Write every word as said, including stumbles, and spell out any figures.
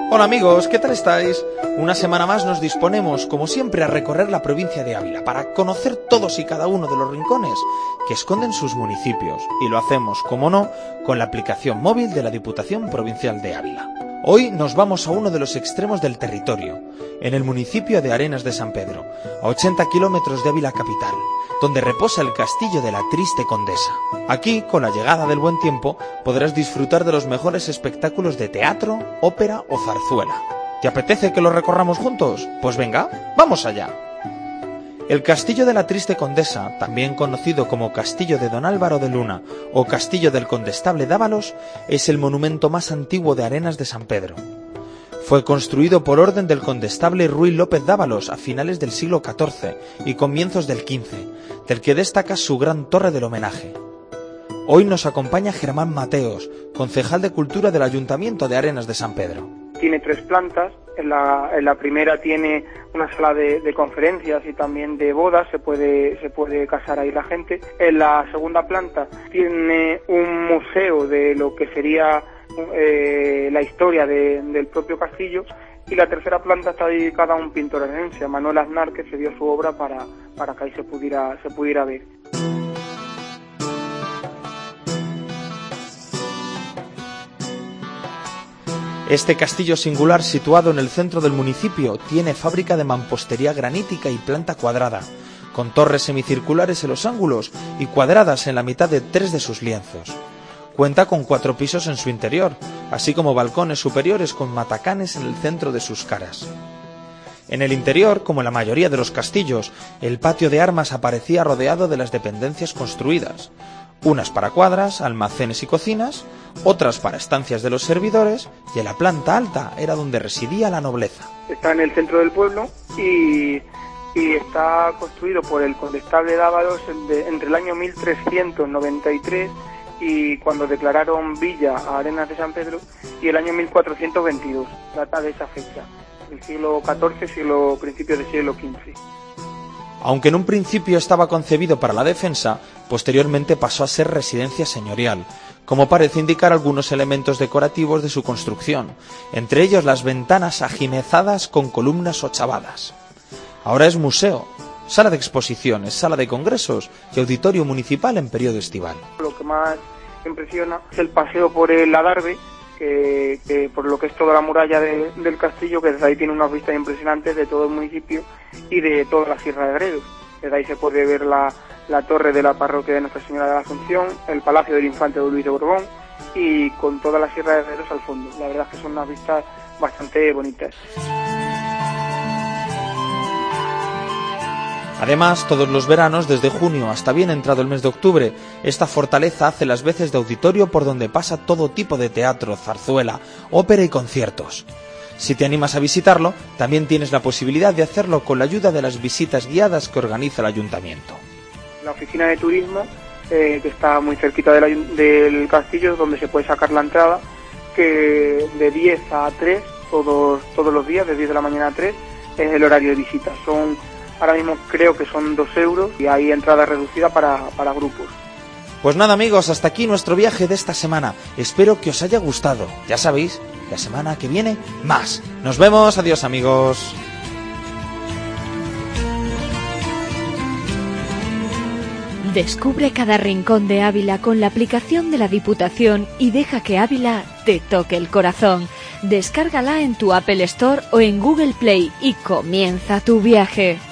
Hola amigos, ¿qué tal estáis? Una semana más nos disponemos, como siempre, a recorrer la provincia de Ávila para conocer todos y cada uno de los rincones que esconden sus municipios, y lo hacemos, como no, con la aplicación móvil de la Diputación Provincial de Ávila. Hoy nos vamos a uno de los extremos del territorio, en el municipio de Arenas de San Pedro, a ochenta kilómetros de Ávila capital, donde reposa el castillo de la Triste Condesa. Aquí, con la llegada del buen tiempo, podrás disfrutar de los mejores espectáculos de teatro, ópera o zarzuela. ¿Te apetece que lo recorramos juntos? Pues venga, ¡vamos allá! El Castillo de la Triste Condesa, también conocido como Castillo de Don Álvaro de Luna o Castillo del Condestable Dávalos, es el monumento más antiguo de Arenas de San Pedro. Fue construido por orden del condestable Ruy López Dávalos a finales del siglo catorce y comienzos del quince, del que destaca su gran torre del homenaje. Hoy nos acompaña Germán Mateos, concejal de Cultura del Ayuntamiento de Arenas de San Pedro. Tiene tres plantas. En la, en la primera tiene una sala de, de conferencias y también de bodas, se puede, se puede casar ahí la gente. En la segunda planta tiene un museo de lo que sería eh, la historia de, del propio castillo, y la tercera planta está dedicada a un pintor arenense, a Manuel Aznar, que cedió su obra para, para que ahí se pudiera, se pudiera ver. Este castillo singular, situado en el centro del municipio, tiene fábrica de mampostería granítica y planta cuadrada, con torres semicirculares en los ángulos y cuadradas en la mitad de tres de sus lienzos. Cuenta con cuatro pisos en su interior, así como balcones superiores con matacanes en el centro de sus caras. En el interior, como en la mayoría de los castillos, el patio de armas aparecía rodeado de las dependencias construidas, unas para cuadras, almacenes y cocinas, otras para estancias de los servidores, y en la planta alta era donde residía la nobleza. Está en el centro del pueblo y, y está construido por el condestable Dávalos entre el año mil trescientos noventa y tres y cuando declararon villa a Arenas de San Pedro, y el año mil cuatrocientos veintidós, data de esa fecha, el siglo catorce, siglo, principios del siglo quince. Aunque en un principio estaba concebido para la defensa, posteriormente pasó a ser residencia señorial, como parece indicar algunos elementos decorativos de su construcción, entre ellos las ventanas ajimezadas con columnas ochavadas. Ahora es museo, sala de exposiciones, sala de congresos y auditorio municipal en periodo estival. Lo que más impresiona es el paseo por el Adarve, que, que por lo que es toda la muralla de, del castillo, que desde ahí tiene unas vistas impresionantes de todo el municipio y de toda la Sierra de Gredos. Desde ahí se puede ver la, la torre de la parroquia de Nuestra Señora de la Asunción, el palacio del infante Don Luis de Borbón, y con toda la Sierra de Gredos al fondo. La verdad es que son unas vistas bastante bonitas. Además, todos los veranos, desde junio hasta bien entrado el mes de octubre, esta fortaleza hace las veces de auditorio por donde pasa todo tipo de teatro, zarzuela, ópera y conciertos. Si te animas a visitarlo, también tienes la posibilidad de hacerlo con la ayuda de las visitas guiadas que organiza el ayuntamiento. La oficina de turismo, eh, que está muy cerquita del, del castillo, donde se puede sacar la entrada, que de diez a tres, todos, todos los días, de diez de la mañana a tres, es el horario de visita. Son Ahora mismo creo que son dos euros y hay entrada reducida para, para grupos. Pues nada amigos, hasta aquí nuestro viaje de esta semana. Espero que os haya gustado. Ya sabéis, la semana que viene, más. Nos vemos, adiós amigos. Descubre cada rincón de Ávila con la aplicación de la Diputación y deja que Ávila te toque el corazón. Descárgala en tu Apple Store o en Google Play y comienza tu viaje.